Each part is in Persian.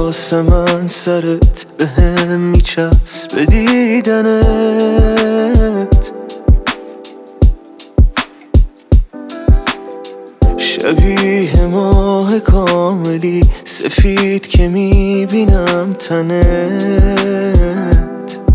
واسه من سرت به هم میچسبه دیدنت. شبیه ماه کاملی سفید که میبینم تنت.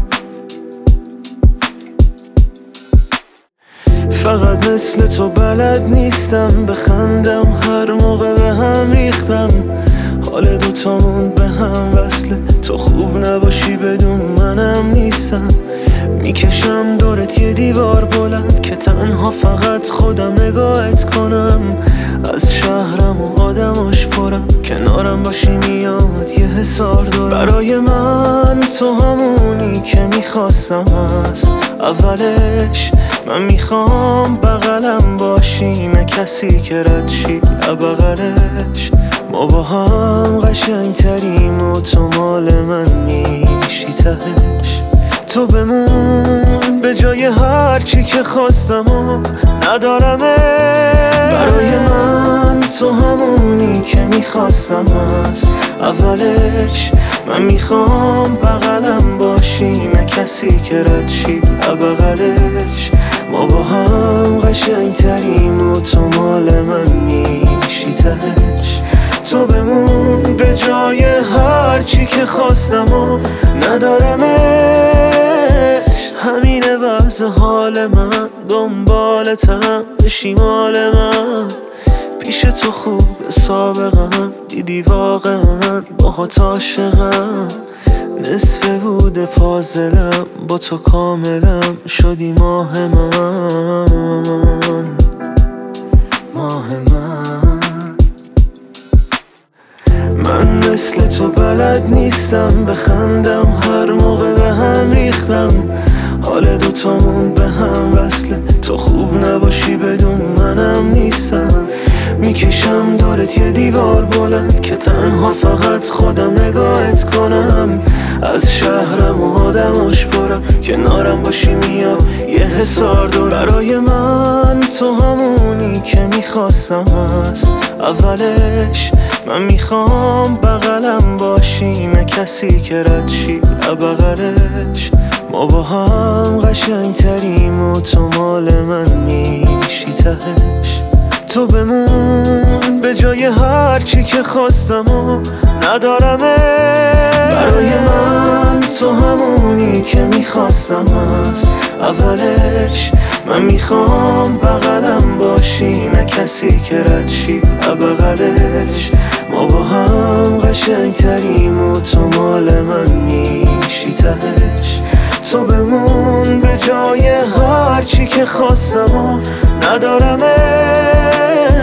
فقط مثل تو بلد نیستم بخندم، هر موقع به هم ریختم. حال دوتامون به هم وصله، تو خوب نباشی بدون منم نیستم. میکشم دورت یه دیوار بلند که تنها فقط خودم نگاهت کنم. از شهرم و آدماش پرم، کنارم باشی میاد یه حسار دارم. برای من تو همونی که میخواستم هست اولش. من میخوام بغلم باشی، نه کسی که رد شی بغلش. ما با هم قشنگ تریم و تو مال من میشی تهش. تو بمون به جای هر چی که خواستم و ندارمه. برای من تو همونی که میخواستم هست اولش. من میخوام بغلم باشی، نه کسی که رد شی بغلش. ما با هم قشنگ تریم و تو مال من میشی تهش. تو بمون به جای هر چی که خواستم و ندارمش. همینه وضع حال من، دنبالتم بشی مال من. پیش تو خوب سابقم، دیدی واقعا باهات عاشقم. نصف بوده پازلم، با تو کاملم شدی ماه من. ماه من مثل تو بلد نیستم بخندم، هر موقع به هم ریختم. حال دوتامون به هم وصله، تو خوب نباشی بدون منم نیستم. میکشم دورت یه دیوار بلند که تنها فقط خودم نگاهت کنم. از شهرم و آدماش پرم، کنارم باشی میاد یه حسار دارم. برای من تو همونی که میخواستم هست اولش. من میخوام بغلم باشی، نه کسی که رد شی بغلش. ما با هم قشنگ تریم و تو مال من میشی تهش. تو بمون به جای هر چی که خواستم و ندارمه. برای من تو همونی که میخواستم هست اولش. من میخوام بغلم باشی، نه کسی که رد شی بغلش. ما با هم قشنگ تریم و تو مال من میشی تهش. تو بمون به جای هر چی که خواستم و ندارمه.